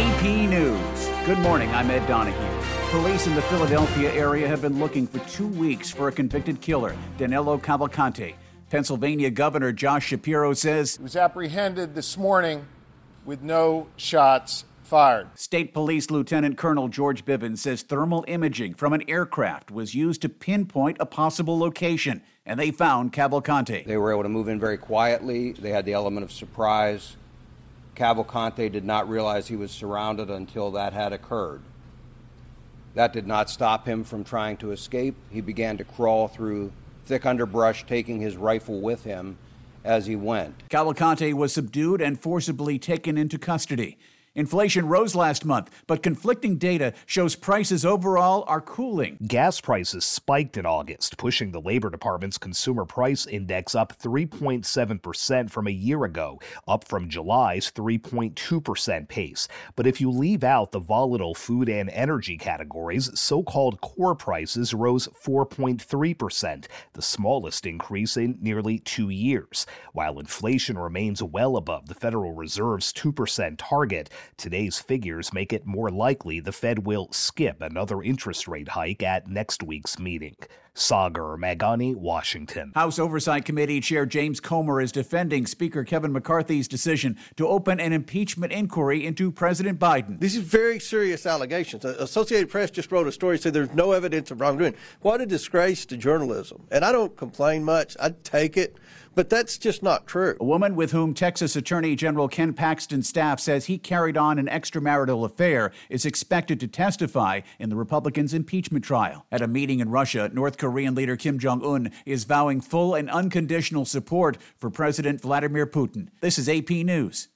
AP News. Good morning, I'm Ed Donahue. Police in the Philadelphia area have been looking for 2 weeks for a convicted killer, Danilo Cavalcante. Pennsylvania Governor Josh Shapiro says he was apprehended this morning with no shots fired. State Police Lieutenant Colonel George Bivens says thermal imaging from an aircraft was used to pinpoint a possible location, and they found Cavalcante. They were able to move in very quietly. They had the element of surprise. Cavalcante did not realize he was surrounded until that had occurred. That did not stop him from trying to escape. He began to crawl through thick underbrush, taking his rifle with him as he went. Cavalcante was subdued and forcibly taken into custody. Inflation rose last month, but conflicting data shows prices overall are cooling. Gas prices spiked in August, pushing the Labor Department's Consumer Price Index up 3.7% from a year ago, up from July's 3.2% pace. But if you leave out the volatile food and energy categories, so-called core prices rose 4.3%, the smallest increase in nearly 2 years. While inflation remains well above the Federal Reserve's 2% target, today's figures make it more likely the Fed will skip another interest rate hike at next week's meeting. Sagar Magani, Washington. House Oversight Committee Chair James Comer is defending Speaker Kevin McCarthy's decision to open an impeachment inquiry into President Biden. These are very serious allegations. Associated Press just wrote a story saying there's no evidence of wrongdoing. What a disgrace to journalism. And I don't complain much. I'd take it. But that's just not true. A woman with whom Texas Attorney General Ken Paxton's staff says he carried on an extramarital affair is expected to testify in the Republicans' impeachment trial. At a meeting in Russia, North Korean leader Kim Jong-un is vowing full and unconditional support for President Vladimir Putin. This is AP News.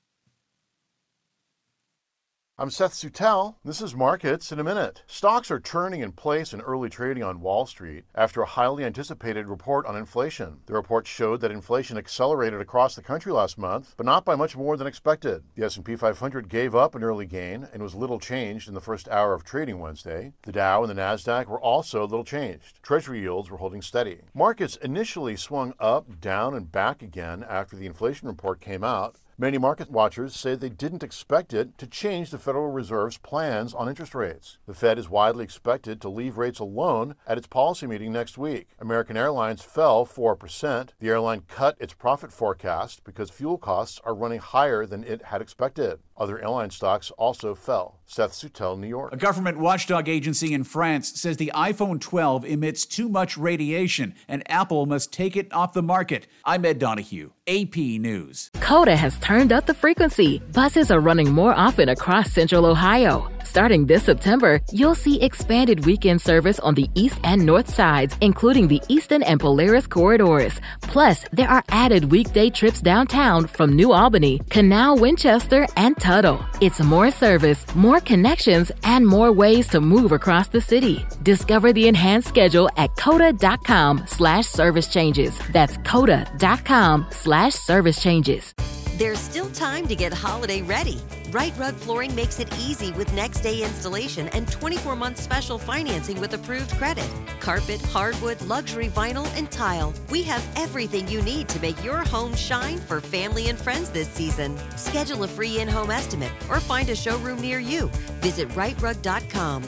I'm Seth Sutel. This is Markets in a Minute. Stocks are turning in place in early trading on Wall Street after a highly anticipated report on inflation. The report showed that inflation accelerated across the country last month, but not by much more than expected. The S&P 500 gave up an early gain and was little changed in the first hour of trading Wednesday. The Dow and the Nasdaq were also little changed. Treasury yields were holding steady. Markets initially swung up, down, and back again after the inflation report came out. Many market watchers say they didn't expect it to change the Federal Reserve's plans on interest rates. The Fed is widely expected to leave rates alone at its policy meeting next week. American Airlines fell 4%. The airline cut its profit forecast because fuel costs are running higher than it had expected. Other airline stocks also fell. Seth Sutel, New York. A government watchdog agency in France says the iPhone 12 emits too much radiation and Apple must take it off the market. I'm Ed Donahue, AP News. Coda has turned up the frequency. Buses are running more often across Central Ohio. Starting this September, you'll see expanded weekend service on the east and north sides, including the Eastern and Polaris corridors. Plus, there are added weekday trips downtown from New Albany, Canal, Winchester, and Tuttle. It's more service, more connections, and more ways to move across the city. Discover the enhanced schedule at coda.com/service changes. That's coda.com/service changes. There's still time to get holiday ready. Right Rug Flooring makes it easy with next day installation and 24-month special financing with approved credit. Carpet, hardwood, luxury vinyl, and tile. We have everything you need to make your home shine for family and friends this season. Schedule a free in-home estimate or find a showroom near you. Visit rightrug.com,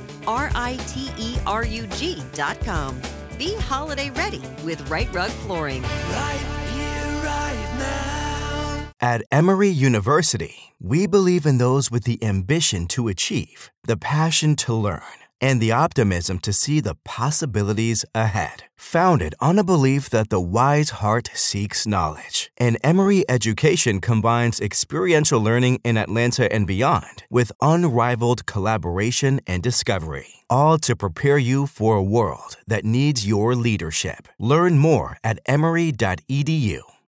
RITERUG.com. Be holiday ready with Right Rug Flooring. Right here, right now. At Emory University, we believe in those with the ambition to achieve, the passion to learn, and the optimism to see the possibilities ahead. Founded on a belief that the wise heart seeks knowledge, and Emory education combines experiential learning in Atlanta and beyond with unrivaled collaboration and discovery, all to prepare you for a world that needs your leadership. Learn more at emory.edu.